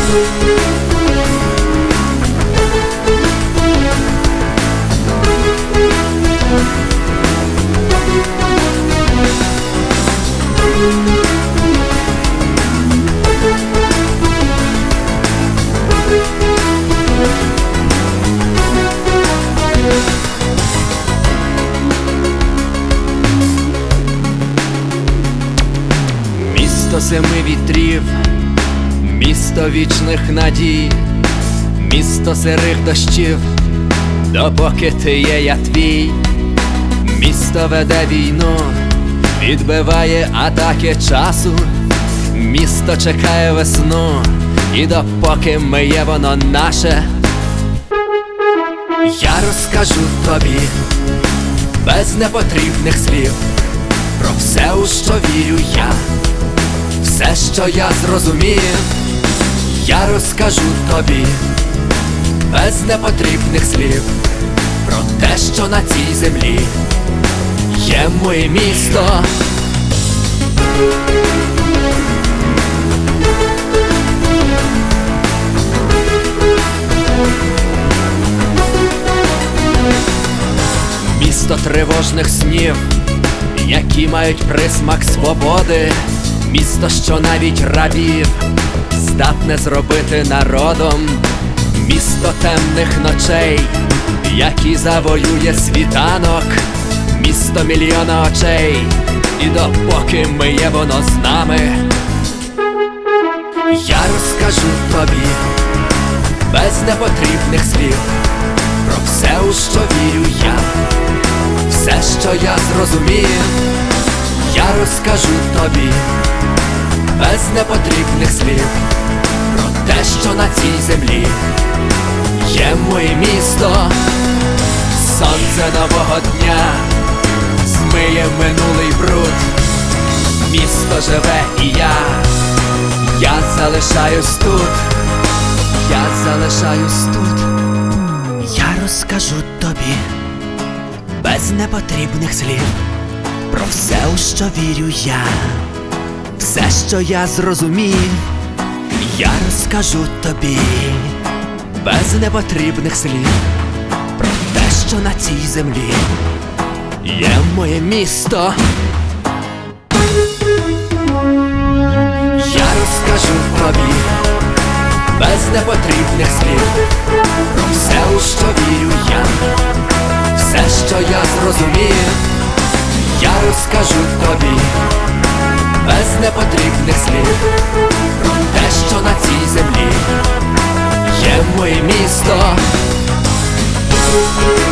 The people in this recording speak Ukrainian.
Місто семи вітрів, місто вічних надій, місто сирих дощів, допоки ти є, я твій. Місто веде війну, відбиває атаки часу, місто чекає весну, і допоки ми є, воно наше. Я розкажу тобі без непотрібних слів про все, у що вірю я, все, що я зрозумів. Я розкажу тобі без непотрібних слів про те, що на цій землі є моє місто. Місто тривожних снів, які мають присмак свободи, місто, що навіть рабів здатне зробити народом, місто темних ночей, які завоює світанок, місто мільйона очей, і допоки ми є, воно з нами. Я розкажу тобі без непотрібних слів про все, у що вірю я, все, що я зрозумів. Я розкажу тобі без непотрібних слів про те, що на цій землі є моє місто. Сонце нового дня змиє минулий бруд, місто живе і я залишаюсь тут, я залишаюсь тут. Я розкажу тобі без непотрібних слів про все, у що вірю я, все, що я зрозумів. Я розкажу тобі без непотрібних слів про те, що на цій землі є моє місто. Я розкажу тобі без непотрібних слів про все, у що вірю я, все, що я зрозумів. Я розкажу тобі без непотрібних слів про те, що на цій землі є моє місто.